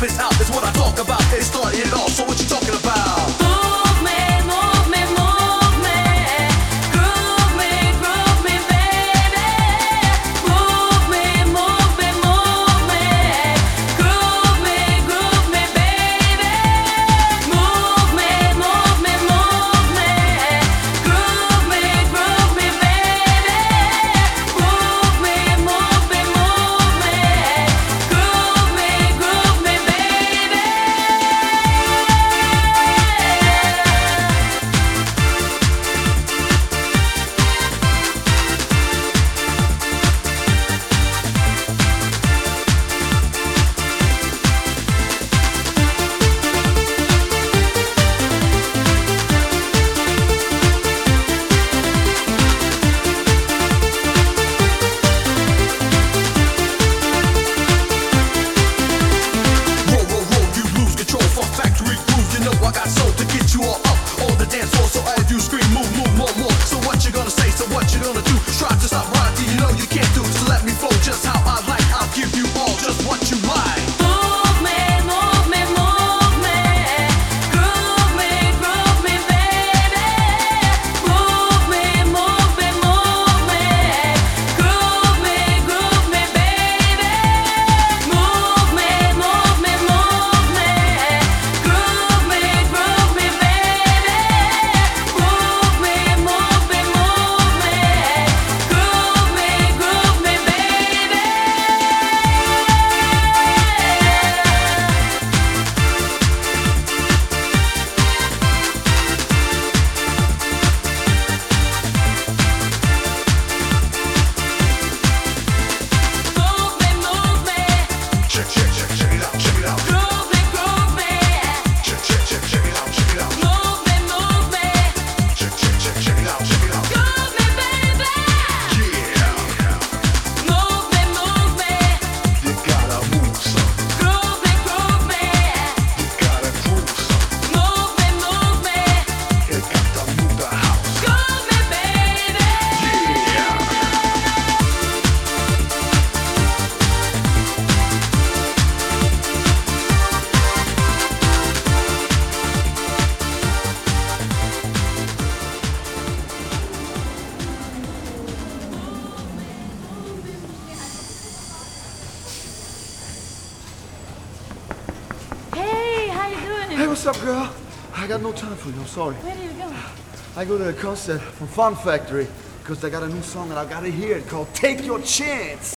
place out, that's what I talk about. They started it all, so what you talking about? Move me, move me, move me. Groove me, baby. Move me, move me, move me. Groove me, baby. Move me, move me, move me. Groove me, baby. Move me, move me, move me. Groove me, baby. Roll, roll, roll, you lose control from factory groove. You know I got soul to get you all up on the dance floor. So all of you scream, move, move, more, more. So what you gonna say? So what you gonna do? Try to stop rocking, you know you can't do. So let me flow just how I like. I'll give you all just what you like. Move me, move me, move me. Groove me, baby. Move me, move me, move me. Groove me, baby. Move me, move me, move me. Groove me, baby. Move me, move me, move me. Groove me, baby. Move me. Check, check, check, check it out, check it out. Groove me. Check, check, check, check it out, check it out. Move me. Check, check, check, check it out, check it out. Groove me, baby. Yeah, Move me. you gotta move some, Groove me. you gotta groove some. Move me. You got to move the house. Groove me, baby. Yeah. Hey, how you doing? Hey, what's up, girl? I got no time for you, I'm sorry. Where do you go? I go to a concert from Fun Factory because they got a new song and I gotta hear it called Take Your Chance.